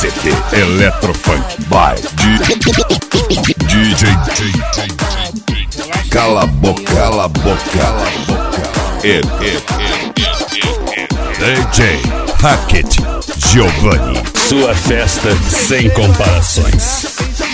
CD Eletrofunk by DJ Cala a boca, cala a boca, cala a boca. DJ Hackett Giovanni. Sua festa sem comparações.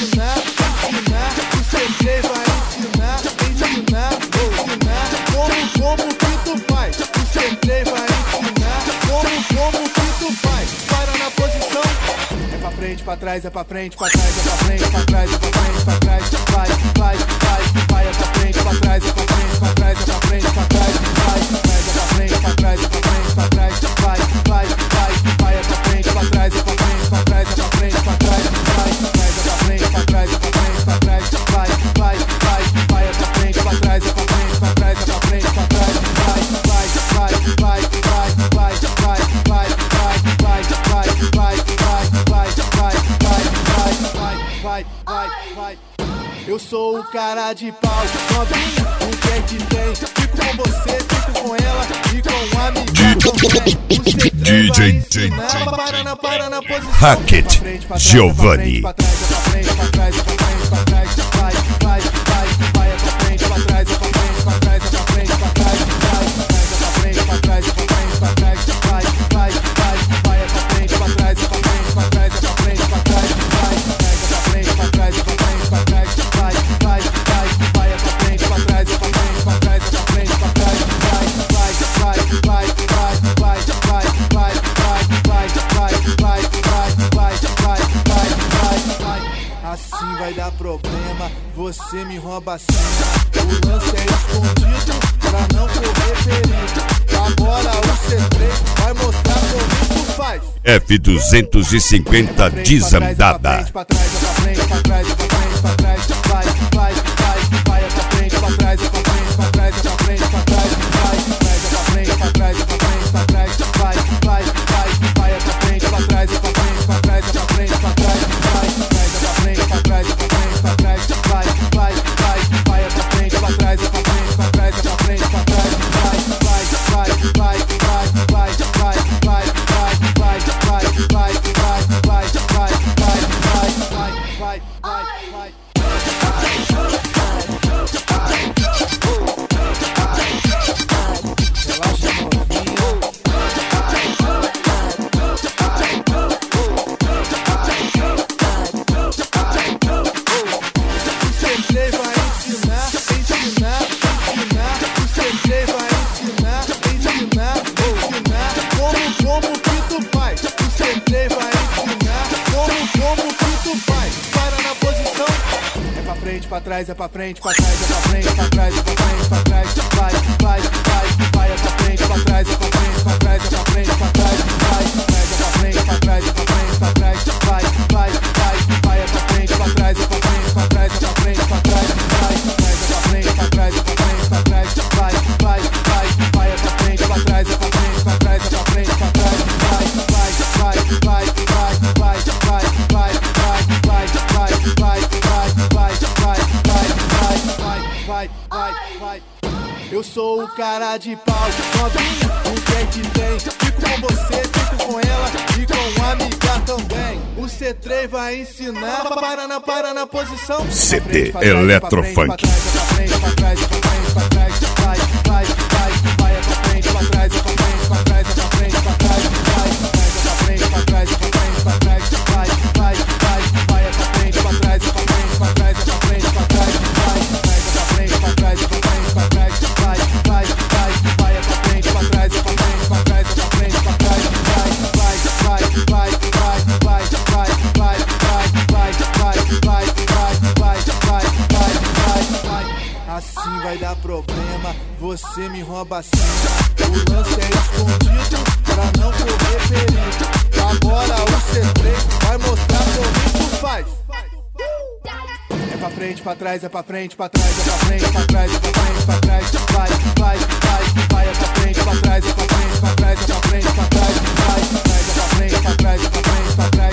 Pra trás, é pra frente, pra trás, é pra frente, pra trás, é pra frente, pra trás, vai, vai, vai, vai, é pra frente, pra trás, é pra frente, pra trás, é pra frente, pra trás, vai, é pra frente, pra trás, é pra frente, pra trás, vai, vai, vai, vai, é pra frente, pra trás, é pra frente, pra trás, é pra frente, pra trás, vai, é pra frente, pra trás, é pra frente, pra trás, vai, vai, vai, vai, é pra frente, pra trás, é pra frente, pra trás, é pra frente, pra trás, vai, vai, vai, vai, vai, vai, vai, vai, vai, vai, vai, vai. Eu sou o cara de pau, novinho, o que é que tem? Fico com você, fico com ela e com um amigo também. DJ para na posição. Hackett Giovanni. Pra trás, é pra frente, pra trás, é pra frente, pra trás, vai, vai, vai, vai, é pra frente, pra trás, é pra frente, pra trás, é pra frente, pra trás, vai, é pra frente, pra trás, é pra frente, pra trás, vai, vai, vai, vai, é pra frente, pra trás, é pra frente, pra trás, é pra frente, pra trás, vai, é pra frente, pra trás, é pra frente, pra trás, vai, vai, vai, vai, é pra frente, pra trás, é pra frente, pra trás, é pra frente, pra trás, vai, vai, vai, vai, vai, vai, vai, vai, vai, vai, vai, vai, vai, assim vai dar problema, você me rouba a cena, o lance é escondido pra não correr perigo, agora o C3 vai mostrar como tu faz. F250 desandada. Pra trás, é pra frente, pra trás, é pra frente, pra trás, vai, vai, vai, vai, é pra frente, pra trás, é pra frente, pra trás, é pra frente, pra trás, vai, é pra frente, pra trás, é pra frente, pra trás, vai, vai, vai, vai, é pra frente, pra trás, é pra frente, pra trás, é pra frente, pra trás, vai, é pra frente, pra trás, é pra frente, pra trás, vai, vai, vai, vai, é pra frente, pra trás, é pra frente, pra trás, é pra frente, pra trás, vai, vai, vai, vai, vai, vai, vai, vai, vai. Pra trás, é pra frente, pra trás, é pra frente, pra trás, é pra frente, pra trás, vai, vai, vai, vai, é pra frente, pra trás, é pra frente, pra trás, é pra frente, pra trás, vai, é pra frente, pra trás, é pra frente, pra trás, vai, vai, vai, vai, é pra frente, pra trás, é pra frente, pra trás, é pra frente, pra trás, vai, é pra frente, pra trás, é pra frente, pra trás, vai, vai, vai, vai, é pra frente, pra trás, é pra frente, pra trás, é pra frente, pra trás, vai, vai, vai, vai, vai, vai, vai, vai, vai, vai. Eu sou o cara de pau, novinho, o que é que tem? Fico com você, fico com ela e com uma amiga também. O C3 vai ensinar, para na posição. CD Eletrofunk. Pra trás, é pra trás, vai, vai, vai, vai, é pra frente, pra trás, é pra frente, pra trás, é pra frente, pra trás, vai, é pra frente, pra trás, é pra frente, pra trás, vai, vai, vai, vai, é pra frente, pra trás, é pra frente, pra trás, é pra frente, pra trás, vai, é pra frente, pra trás, é pra frente, pra trás, vai, vai, vai, vai, é pra frente, pra trás, é pra frente, pra trás, é pra frente, pra trás, vai, vai, vai, vai, vai, vai, assim vai dar problema, você me rouba a cena, o lance é escondido pra não correr perigo, agora o C3 vai mostrar como tu faz. É pra frente, pra trás, é pra frente, pra trás, é pra frente, pra trás, é pra frente, pra trás, vai, vai, vai, vai, é pra frente, pra trás, é pra frente, pra trás, é pra frente, pra trás, vai, é pra frente, pra trás, é pra frente, pra trás.